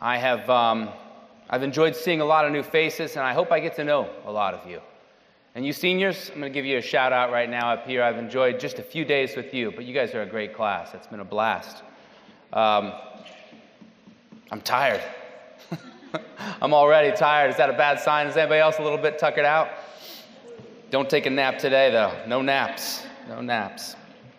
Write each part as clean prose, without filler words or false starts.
I've enjoyed seeing a lot of new faces, and I hope I get to know a lot of you. And you seniors, I'm going to give you a shout out right now up here. I've enjoyed just a few days with you, but you guys are a great class. It's been a blast. I'm tired. I'm already tired. Is that a bad sign? Is anybody else a little bit tuckered out? Don't take a nap today, though. No naps. No naps.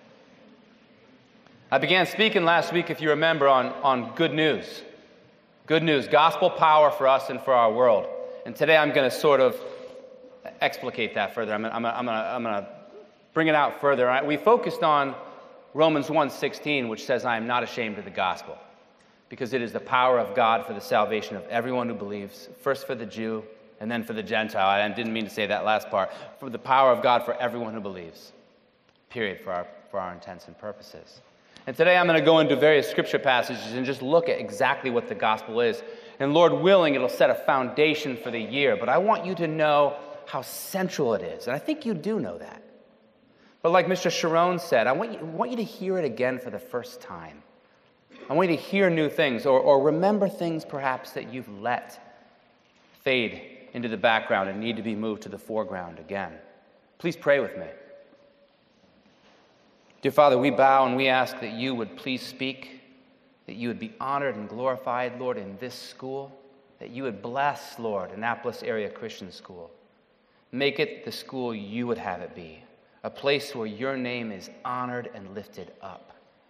I began speaking last week, if you remember, on good news. Good news, gospel power for us and for our world. And today I'm going to sort of explicate that further. I'm going to bring it out further. We focused on Romans 1:16, which says, I am not ashamed of the gospel, because it is the power of God for the salvation of everyone who believes, first for the Jew and then for the Gentile. I didn't mean to say that last part. For the power of God for everyone who believes, period, for our intents and purposes. And today I'm going to go into various scripture passages and just look at exactly what the gospel is. And Lord willing, it'll set a foundation for the year. But I want you to know how central it is. And I think you do know that. But like Mr. Sharon said, I want you to hear it again for the first time. I want you to hear new things or remember things perhaps that you've let fade into the background and need to be moved to the foreground again. Please pray with me. Dear Father, we bow and we ask that you would please speak, that you would be honored and glorified, Lord, in this school, that you would bless, Lord, Annapolis Area Christian School. Make it the school you would have it be, a place where your name is honored and lifted up.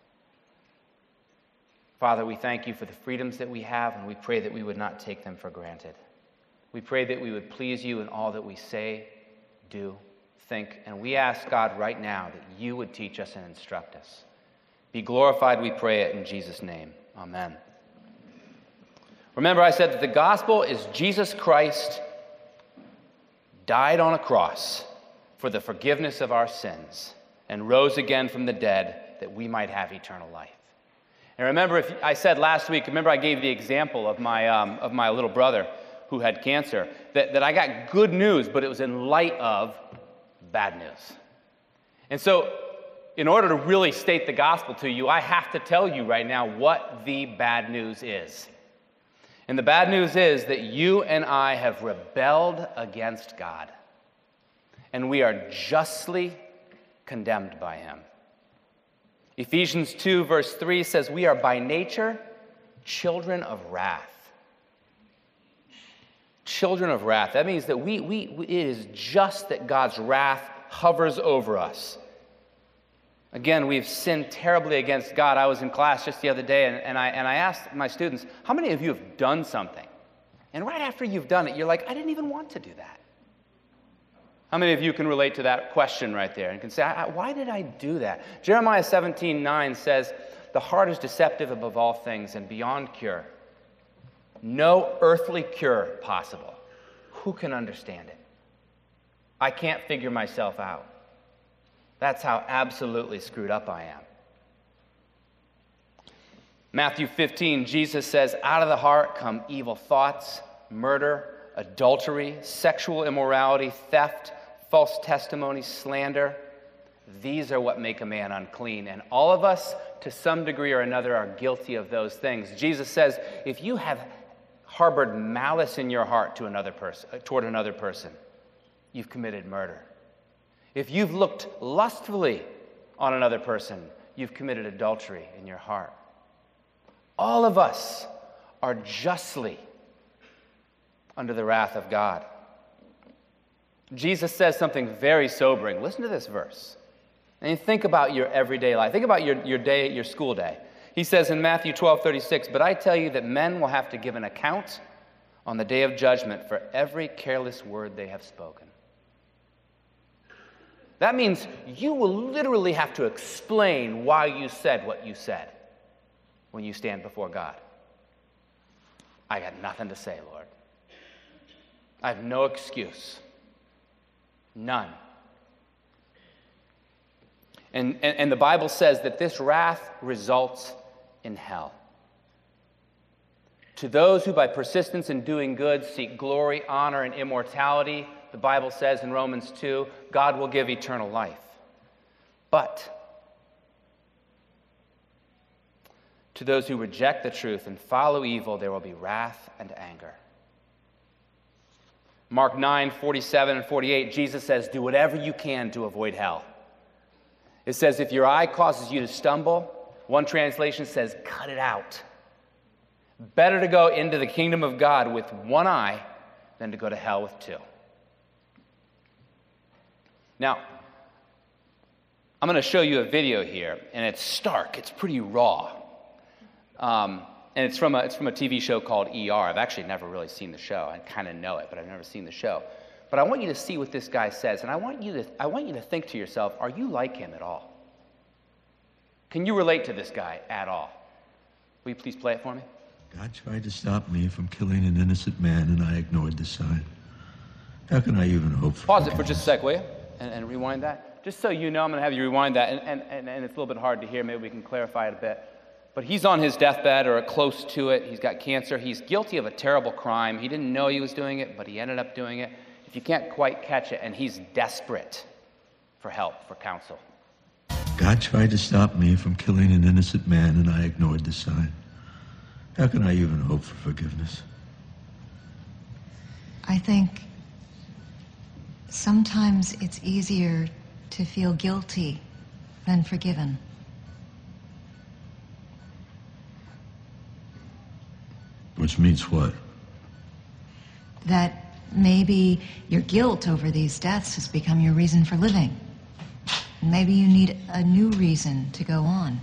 Father, we thank you for the freedoms that we have, and we pray that we would not take them for granted. We pray that we would please you in all that we say, do, think, and we ask, God, right now that you would teach us and instruct us. Be glorified, we pray it in Jesus' name. Amen. Remember, I said that the gospel is Jesus Christ died on a cross for the forgiveness of our sins and rose again from the dead that we might have eternal life. And remember, if I said last week, remember I gave the example of my little brother who had cancer, that I got good news, but it was in light of bad news. And so, in order to really state the gospel to you, I have to tell you right now what the bad news is. And the bad news is that you and I have rebelled against God, and we are justly condemned by him. Ephesians 2, verse 3 says, we are by nature children of wrath. Children of wrath. That means that it is just that God's wrath hovers over us. Again, we've sinned terribly against God. I was in class just the other day, and I asked my students, how many of you have done something? And right after you've done it, you're like, I didn't even want to do that. How many of you can relate to that question right there and can say, why did I do that? Jeremiah 17:9 says, the heart is deceptive above all things and beyond cure. No earthly cure possible. Who can understand it? I can't figure myself out. That's how absolutely screwed up I am. Matthew 15, Jesus says, out of the heart come evil thoughts, murder, adultery, sexual immorality, theft, false testimony, slander. These are what make a man unclean. And all of us, to some degree or another, are guilty of those things. Jesus says, if you have harbored malice in your heart toward another person, you've committed murder. If you've looked lustfully on another person, you've committed adultery in your heart. All of us are justly under the wrath of God. Jesus says something very sobering. Listen to this verse. And think about your everyday life. Think about your day, your school day. He says in Matthew 12:36, but I tell you that men will have to give an account on the day of judgment for every careless word they have spoken. That means you will literally have to explain why you said what you said when you stand before God. I got nothing to say, Lord. I have no excuse. None. And the Bible says that this wrath results in hell. To those who by persistence in doing good seek glory, honor, and immortality, the Bible says in Romans 2, God will give eternal life. But To those who reject the truth and follow evil, there will be wrath and anger. Mark 9:47 and 48, Jesus says, do whatever you can to avoid hell. It says, if your eye causes you to stumble, one translation says, cut it out. Better to go into the kingdom of God with one eye than to go to hell with two. Now, I'm going to show you a video here, and it's stark. It's pretty raw. And it's from a TV show called ER. I've actually never really seen the show. I kind of know it, but I've never seen the show. But I want you to see what this guy says, and I want you to think to yourself, are you like him at all? Can you relate to this guy at all? Will you please play it for me? God tried to stop me from killing an innocent man, and I ignored the sign. How can I even hope for Pause it for just a sec, will you? And rewind that. Just so you know, I'm going to have you rewind that, and it's a little bit hard to hear. Maybe we can clarify it a bit. But he's on his deathbed or close to it. He's got cancer. He's guilty of a terrible crime. He didn't know he was doing it, but he ended up doing it. If you can't quite catch it, and he's desperate for help, for counsel. God tried to stop me from killing an innocent man, and I ignored the sign. How can I even hope for forgiveness? I think sometimes it's easier to feel guilty than forgiven. Which means what? That maybe your guilt over these deaths has become your reason for living. Maybe you need a new reason to go on.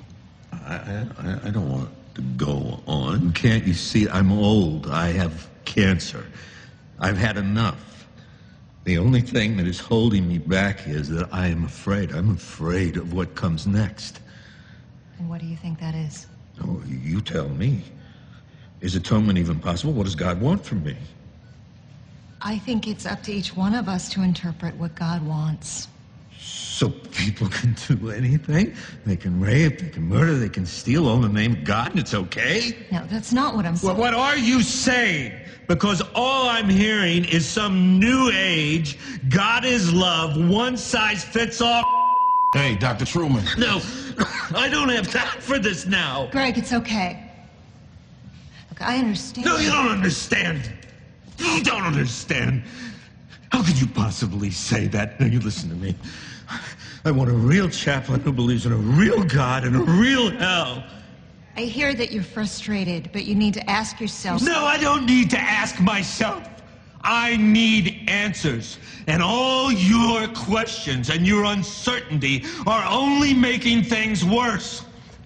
I don't want to go on. Can't you see? I'm old. I have cancer. I've had enough. The only thing that is holding me back is that I am afraid. I'm afraid of what comes next. And what do you think that is? Oh, you tell me. Is atonement even possible? What does God want from me? I think it's up to each one of us to interpret what God wants. So people can do anything? They can rape, they can murder, they can steal all in the name of God, and it's okay? No, that's not what I'm saying. Well, what are you saying? Because all I'm hearing is some new age, God is love, one size fits all. Hey, Dr. Truman. No, I don't have time for this now. Greg, it's okay. Look, I understand. No, you don't understand. You don't understand. How could you possibly say that? Now, you listen to me. I want a real chaplain who believes in a real God and a real hell. I hear that you're frustrated, but you need to ask yourself... No, I don't need to ask myself. I need answers. And all your questions and your uncertainty are only making things worse.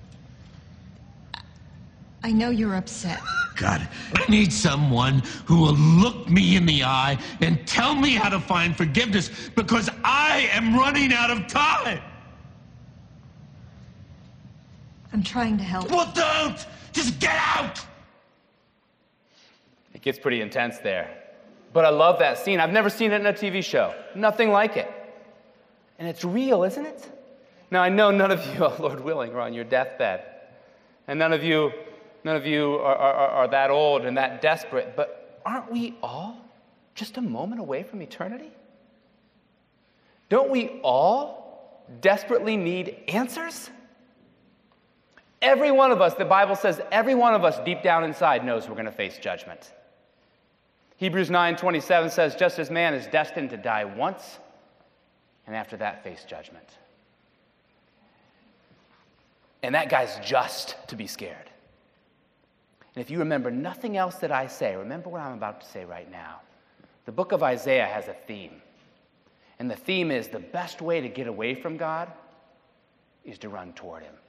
I know you're upset. God, I need someone who will look me in the eye and tell me how to find forgiveness, because I am running out of time. I'm trying to help. Well, don't! Just get out! It gets pretty intense there. But I love that scene. I've never seen it in a TV show. Nothing like it. And it's real, isn't it? Now, I know none of you, Lord willing, are on your deathbed. And none of you are that old and that desperate, but aren't we all just a moment away from eternity? Don't we all desperately need answers? Every one of us, the Bible says, every one of us deep down inside knows we're going to face judgment. Hebrews 9:27 says, just as man is destined to die once, and after that face judgment. And that guy's just to be scared. And if you remember nothing else that I say, remember what I'm about to say right now. The book of Isaiah has a theme. And the theme is the best way to get away from God is to run toward him.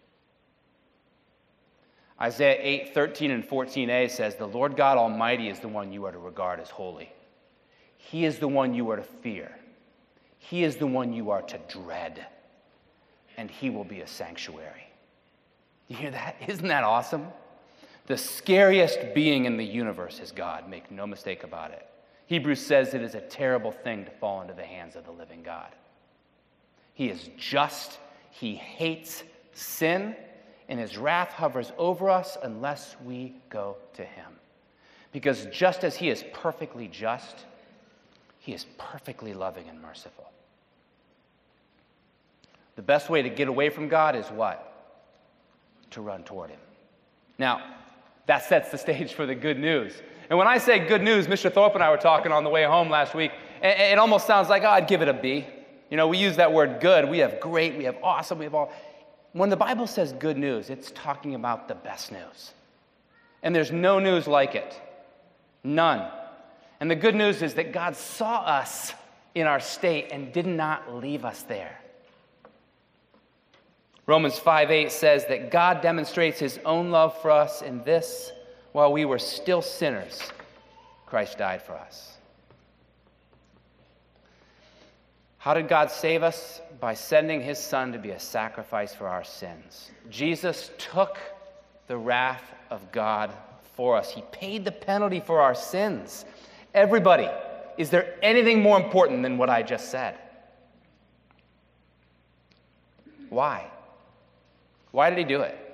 Isaiah 8:13 and 14a says, the Lord God Almighty is the one you are to regard as holy. He is the one you are to fear. He is the one you are to dread. And he will be a sanctuary. You hear that? Isn't that awesome? The scariest being in the universe is God. Make no mistake about it. Hebrews says it is a terrible thing to fall into the hands of the living God. He is just. He hates sin. And his wrath hovers over us unless we go to him. Because just as he is perfectly just, he is perfectly loving and merciful. The best way to get away from God is what? to run toward him. Now, that sets the stage for the good news. And when I say good news, Mr. Thorpe and I were talking on the way home last week, and it almost sounds like, I'd give it a B. You know, we use that word good. We have great, we have awesome, we have all. When the Bible says good news, it's talking about the best news. And there's no news like it. None. And the good news is that God saw us in our state and did not leave us there. Romans 5:8 says that God demonstrates his own love for us in this: while we were still sinners, Christ died for us. How did God save us? By sending his Son to be a sacrifice for our sins. Jesus took the wrath of God for us. He paid the penalty for our sins. Everybody, is there anything more important than what I just said? Why? Why did he do it?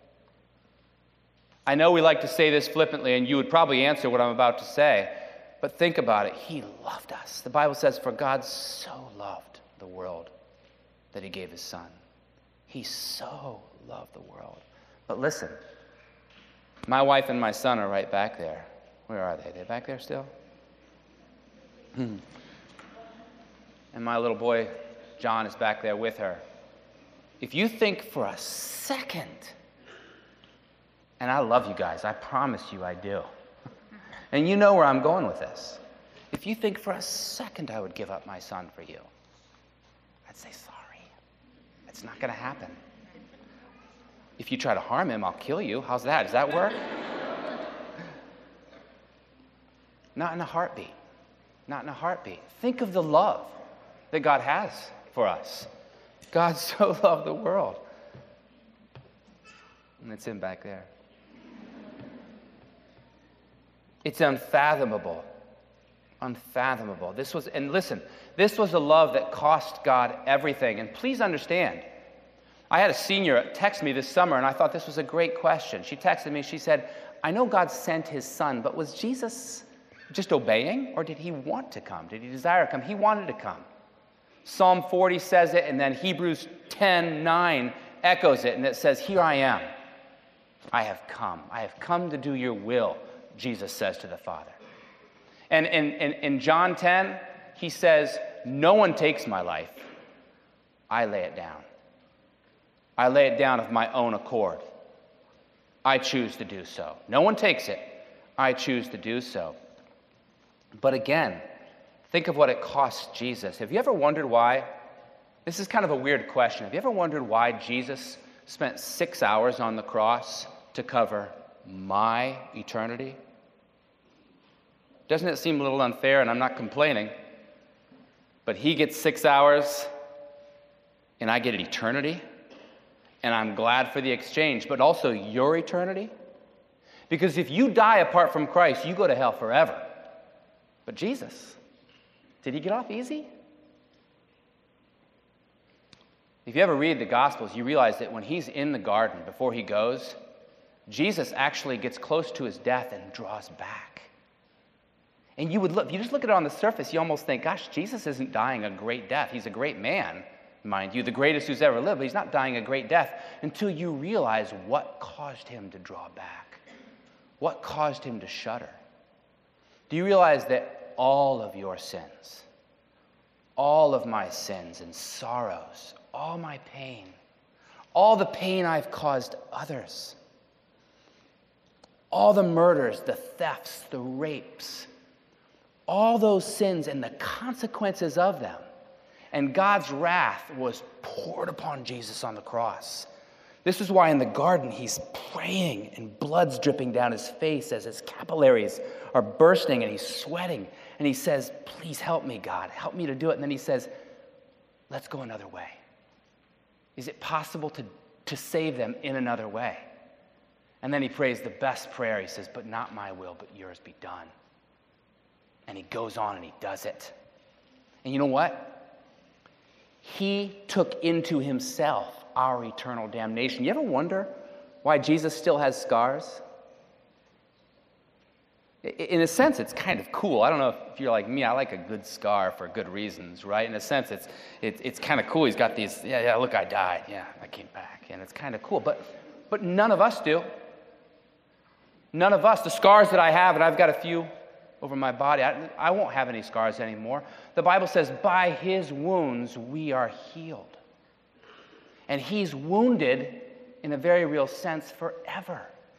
I know we like to say this flippantly, and you would probably answer what I'm about to say, but think about it. He loved us. The Bible says, for God so loved the world that he gave his Son. He so loved the world. But listen, my wife and my son are right back there. Where are they? Are they back there still? And my little boy, John, is back there with her. If you think for a second, and I love you guys, I promise you I do. And you know where I'm going with this. If you think for a second I would give up my son for you, I'd say sorry. It's not going to happen. If you try to harm him, I'll kill you. How's that? Does that work? Not in a heartbeat. Not in a heartbeat. Think of the love that God has for us. God so loved the world. And it's him back there. It's unfathomable. Unfathomable. And listen, this was a love that cost God everything. And please understand, I had a senior text me this summer, and I thought this was a great question. She texted me, she said, I know God sent his Son, but was Jesus just obeying, or did he want to come? Did he desire to come? He wanted to come. Psalm 40 says it, and then Hebrews 10:9 echoes it, and it says, here I am. I have come. I have come to do your will, Jesus says to the Father. And in John 10, he says, no one takes my life. I lay it down. I lay it down of my own accord. I choose to do so. No one takes it. I choose to do so. But again, think of what it cost Jesus. Have you ever wondered why? This is kind of a weird question. Have you ever wondered why Jesus spent 6 hours on the cross to cover my eternity? Doesn't it seem a little unfair? And I'm not complaining. But he gets 6 hours, and I get an eternity. And I'm glad for the exchange, but also your eternity. Because if you die apart from Christ, you go to hell forever. But Jesus, did he get off easy? If you ever read the Gospels, you realize that when he's in the garden, before he goes, Jesus actually gets close to his death and draws back. And you just look at it on the surface, you almost think, gosh, Jesus isn't dying a great death. He's a great man, mind you, the greatest who's ever lived, but he's not dying a great death until you realize what caused him to draw back, what caused him to shudder. Do you realize that all of your sins, all of my sins and sorrows, all my pain, all the pain I've caused others, all the murders, the thefts, the rapes, all those sins and the consequences of them, and God's wrath was poured upon Jesus on the cross. This is why in the garden he's praying and blood's dripping down his face as his capillaries are bursting and he's sweating. And he says, please help me, God. Help me to do it. And then he says, let's go another way. Is it possible to save them in another way? And then he prays the best prayer. He says, but not my will, but yours be done. And he goes on and he does it. And you know what? He took into himself our eternal damnation. You ever wonder why Jesus still has scars? In a sense, it's kind of cool. I don't know if you're like me. I like a good scar for good reasons, right? In a sense, it's kind of cool. He's got these, yeah, look, I died. Yeah, I came back. And it's kind of cool. But But none of us do. None of us. The scars that I have, and I've got a few over my body, I won't have any scars anymore. The Bible says, by his wounds we are healed. And he's wounded in a very real sense forever.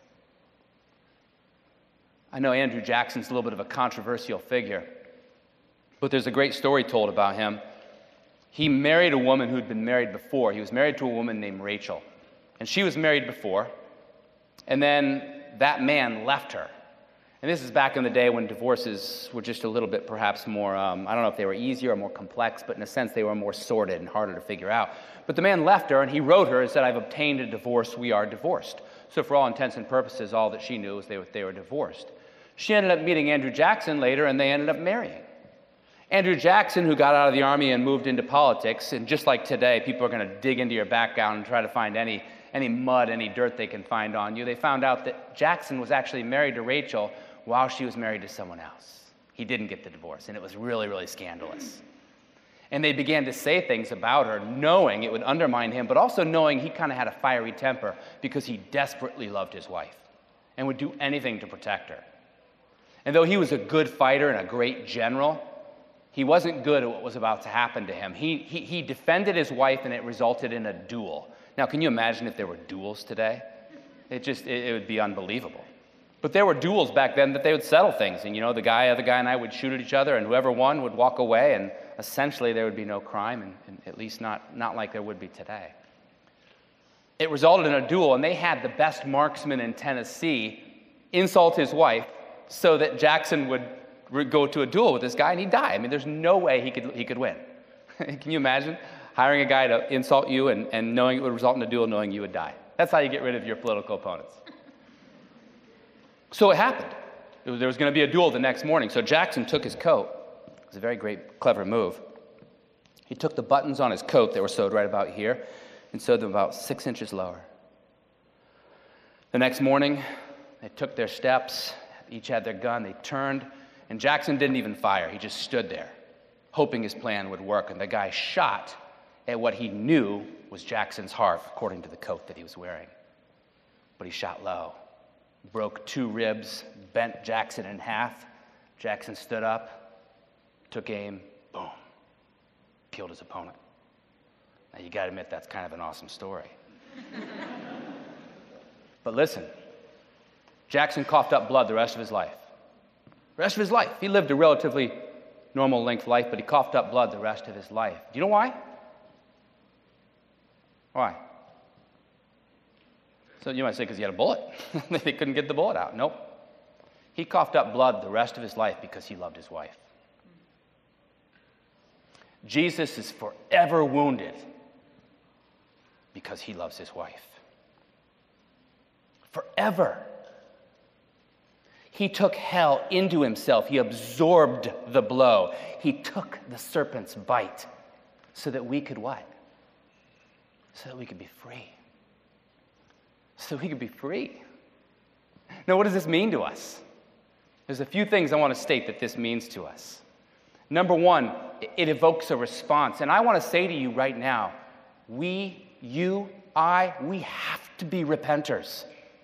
I know Andrew Jackson's a little bit of a controversial figure, but there's a great story told about him. He married a woman who'd been married before. He was married to a woman named Rachel. And she was married before, and then that man left her. And this is back in the day when divorces were just a little bit perhaps more, I don't know if they were easier or more complex, but in a sense they were more sordid and harder to figure out. But the man left her, and he wrote her and said, I've obtained a divorce, we are divorced. So for all intents and purposes, all that she knew was they were divorced. She ended up meeting Andrew Jackson later, and they ended up marrying. Andrew Jackson, who got out of the army and moved into politics, and just like today, people are going to dig into your background and try to find any mud, any dirt they can find on you. They found out that Jackson was actually married to Rachel while she was married to someone else. He didn't get the divorce, and it was really, really scandalous. And they began to say things about her, knowing it would undermine him, but also knowing he kind of had a fiery temper because he desperately loved his wife and would do anything to protect her. And though he was a good fighter and a great general, he wasn't good at what was about to happen to him. He defended his wife, and it resulted in a duel. Now, can you imagine if there were duels today? It would be unbelievable. But there were duels back then that they would settle things. And, the other guy and I would shoot at each other, and whoever won would walk away, and essentially there would be no crime, and at least not like there would be today. It resulted in a duel, and they had the best marksman in Tennessee insult his wife so that Jackson would go to a duel with this guy, and he'd die. I mean, there's no way he could win. Can you imagine hiring a guy to insult you and knowing it would result in a duel, knowing you would die? That's how you get rid of your political opponents. So it happened. There was going to be a duel the next morning. So Jackson took his coat. It was a very great, clever move. He took the buttons on his coat that were sewed right about here and sewed them about 6 inches lower. The next morning, they took their steps. Each had their gun. They turned, and Jackson didn't even fire. He just stood there, hoping his plan would work. And the guy shot at what he knew was Jackson's heart, according to the coat that he was wearing. But he shot low, broke 2 ribs, bent Jackson in half. Jackson stood up, took aim, boom, killed his opponent. Now, you got to admit, that's kind of an awesome story. But listen, Jackson coughed up blood the rest of his life. The rest of his life. He lived a relatively normal length life, but he coughed up blood the rest of his life. Do you know why? Why? So you might say because he had a bullet. They couldn't get the bullet out. Nope. He coughed up blood the rest of his life because he loved his wife. Jesus is forever wounded because he loves his wife. Forever. He took hell into himself. He absorbed the blow. He took the serpent's bite so that we could what? So that we could be free. So we could be free. Now, what does this mean to us? There's a few things I want to state that this means to us. Number one, it evokes a response. And I want to say to you right now, we have to be repenters.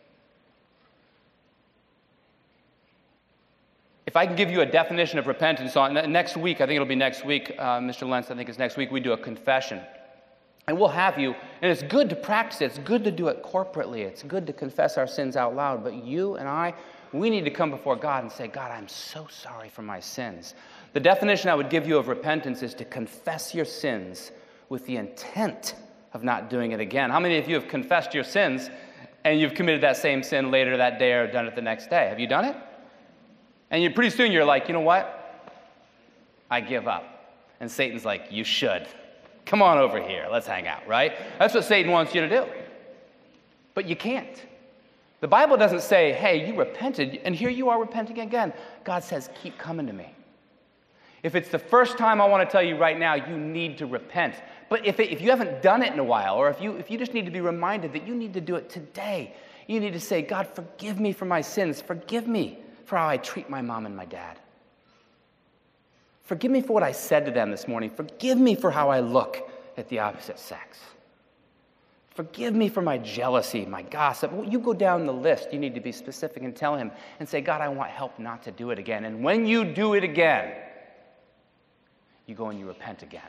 If I can give you a definition of repentance on next week, I think it'll be next week, Mr. Lentz, I think it's next week, we do a confession. And we'll have you, and it's good to practice it. It's good to do it corporately. It's good to confess our sins out loud. But you and I, we need to come before God and say, God, I'm so sorry for my sins. The definition I would give you of repentance is to confess your sins with the intent of not doing it again. How many of you have confessed your sins and you've committed that same sin later that day or done it the next day? Have you done it? And pretty soon you're like, you know what? I give up. And Satan's like, you should. Come on over here. Let's hang out, right? That's what Satan wants you to do. But you can't. The Bible doesn't say, hey, you repented, and here you are repenting again. God says, keep coming to me. If it's the first time, I want to tell you right now, you need to repent. But if you haven't done it in a while, or if you just need to be reminded that you need to do it today, you need to say, God, forgive me for my sins. Forgive me for how I treat my mom and my dad. Forgive me for what I said to them this morning. Forgive me for how I look at the opposite sex. Forgive me for my jealousy, my gossip. You go down the list. You need to be specific and tell him and say, God, I want help not to do it again. And when you do it again, you go and you repent again.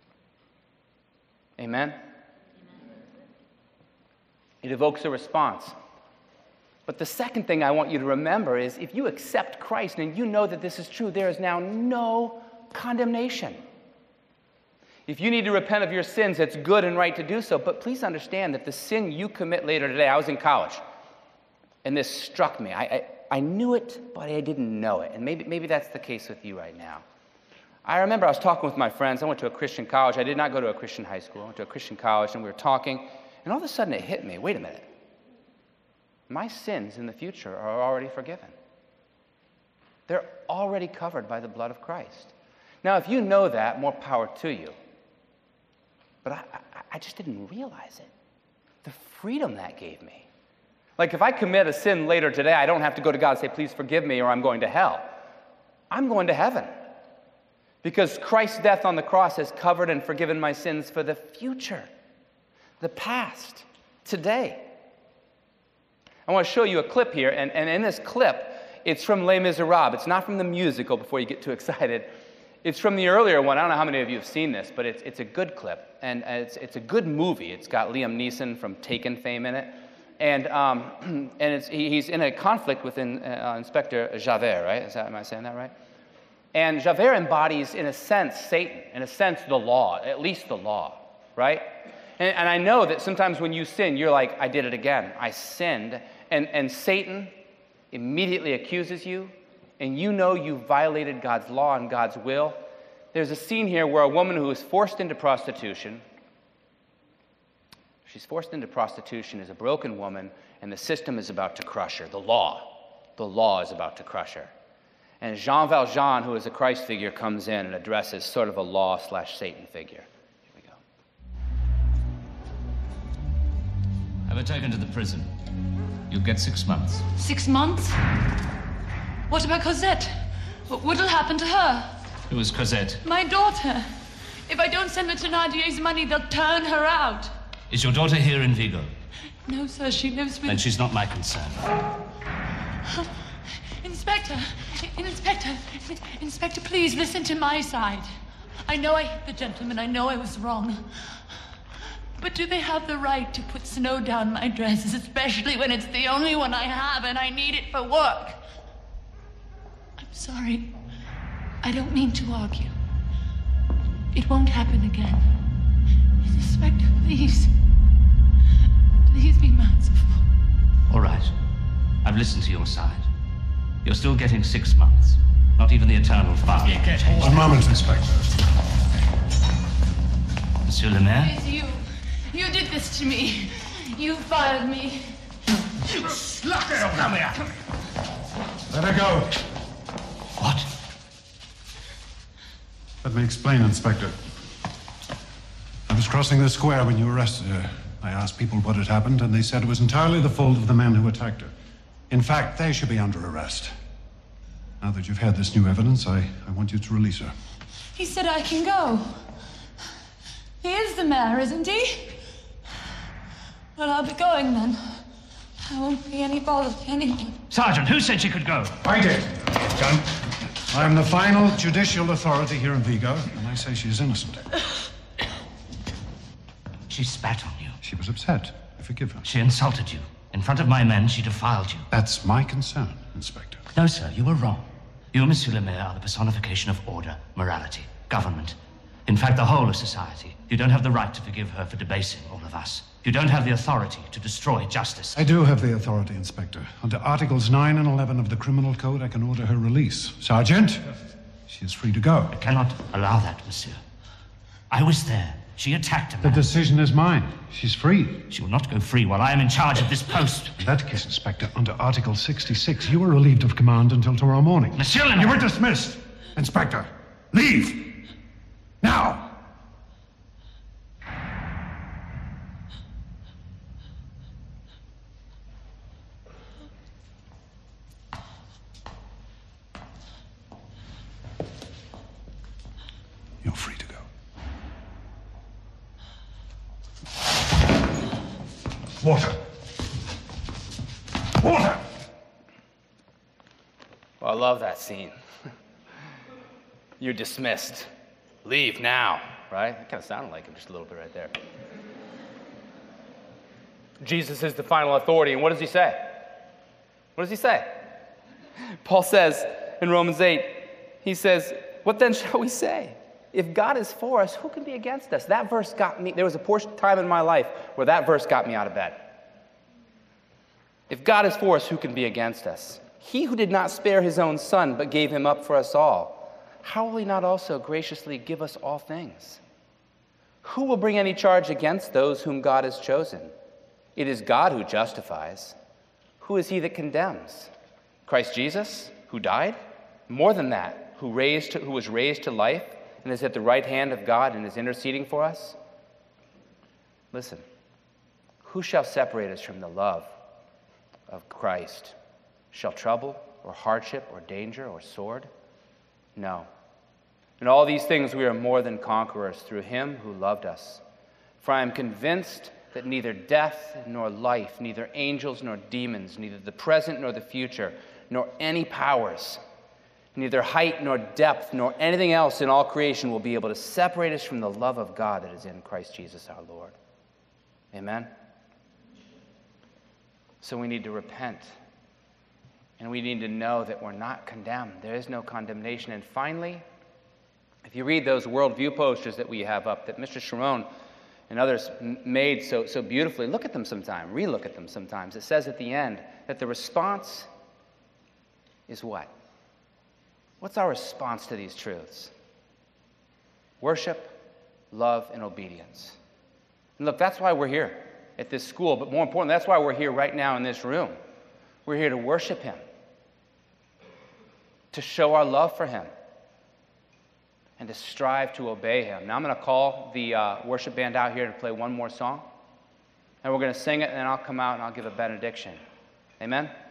Amen? It evokes a response. But the second thing I want you to remember is if you accept Christ and you know that this is true, there is now no condemnation. If you need to repent of your sins, it's good and right to do so. But please understand that the sin you commit later today, I was in college, and this struck me. I knew it, but I didn't know it. And maybe that's the case with you right now. I remember I was talking with my friends. I went to a Christian college. I did not go to a Christian high school. I went to a Christian college, and we were talking. And all of a sudden it hit me. Wait a minute. My sins in the future are already forgiven. They're already covered by the blood of Christ. Now, if you know that, more power to you. But I just didn't realize it. The freedom that gave me. Like if I commit a sin later today, I don't have to go to God and say, please forgive me or I'm going to hell. I'm going to heaven. Because Christ's death on the cross has covered and forgiven my sins for the future, the past, today. I want to show you a clip here, and in this clip, it's from Les Miserables. It's not from the musical before you get too excited. It's from the earlier one. I don't know how many of you have seen this, but it's a good clip, and it's a good movie. It's got Liam Neeson from Taken fame in it, and he's in a conflict with Inspector Javert, right? Am I saying that right? And Javert embodies, in a sense, Satan, in a sense, the law, at least the law, right? And I know that sometimes when you sin, you're like, I did it again. I sinned. And Satan immediately accuses you, and you know you violated God's law and God's will. There's a scene here where a woman who is forced into prostitution, she's forced into prostitution, is a broken woman, and the system is about to crush her. The law is about to crush her. And Jean Valjean, who is a Christ figure, comes in and addresses sort of a law/Satan figure. Here we go. Have her taken to the prison. You'll get 6 months. 6 months? What about Cosette? What'll happen to her? Who is Cosette? My daughter. If I don't send the Thénardier's money, they'll turn her out. Is your daughter here in Vigo? No, sir, she lives with... Then she's not my concern. Inspector, please listen to my side. I know I hit the gentleman. I know I was wrong. But do they have the right to put snow down my dresses, especially when it's the only one I have and I need it for work? I'm sorry. I don't mean to argue. It won't happen again. Inspector, please. Please be merciful. All right. I've listened to your side. You're still getting 6 months. Not even the eternal fire. One moment, Inspector. Monsieur le Maire? It's you. You did this to me. You fired me. Lock her! Come here! Let her go. What? Let me explain, Inspector. I was crossing the square when you arrested her. I asked people what had happened, and they said it was entirely the fault of the men who attacked her. In fact, they should be under arrest. Now that you've had this new evidence, I want you to release her. He said I can go. He is the mayor, isn't he? Well, I'll be going then. I won't be any bother to anyone. Sergeant, who said she could go? I did, John. I'm the final judicial authority here in Vigo, and I say she's innocent. She spat on you. She was upset. I forgive her. She insulted you. In front of my men, she defiled you. That's my concern, Inspector. No, sir, you were wrong. You, Monsieur le Maire, are the personification of order, morality, government. In fact, the whole of society. You don't have the right to forgive her for debasing all of us. You don't have the authority to destroy justice. I do have the authority, Inspector. Under Articles 9 and 11 of the Criminal Code, I can order her release. Sergeant, she is free to go. I cannot allow that, monsieur. I was there. She attacked a man. The decision is mine. She's free. She will not go free while I am in charge of this post. In that case, Inspector, under Article 66, you are relieved of command until tomorrow morning. Monsieur le Maire! You were dismissed. Inspector, leave! Now! You're free to go. Water. Water! Well, I love that scene. You're dismissed. Leave now, right? That kind of sounded like him just a little bit right there. Jesus is the final authority, and what does he say? What does he say? Paul says in Romans 8, he says, what then shall we say? If God is for us, who can be against us? That verse got me, there was a portion of time in my life where that verse got me out of bed. If God is for us, who can be against us? He who did not spare his own son, but gave him up for us all, how will he not also graciously give us all things? Who will bring any charge against those whom God has chosen? It is God who justifies. Who is he that condemns? Christ Jesus, who died? More than that, who was raised to life and is at the right hand of God and is interceding for us? Listen, who shall separate us from the love of Christ? Shall trouble or hardship or danger or sword? No. In all these things we are more than conquerors through him who loved us. For I am convinced that neither death nor life, neither angels nor demons, neither the present nor the future, nor any powers, neither height nor depth, nor anything else in all creation will be able to separate us from the love of God that is in Christ Jesus our Lord. Amen? So we need to repent. And we need to know that we're not condemned. There is no condemnation. And finally, if you read those worldview posters that we have up that Mr. Sharon and others made so beautifully, look at them sometime, re-look at them sometimes. It says at the end that the response is what? What's our response to these truths? Worship, love, and obedience. And look, that's why we're here at this school, but more importantly, that's why we're here right now in this room. We're here to worship him, to show our love for him, and to strive to obey him. Now I'm going to call the worship band out here to play one more song, and we're going to sing it, and then I'll come out and I'll give a benediction. Amen?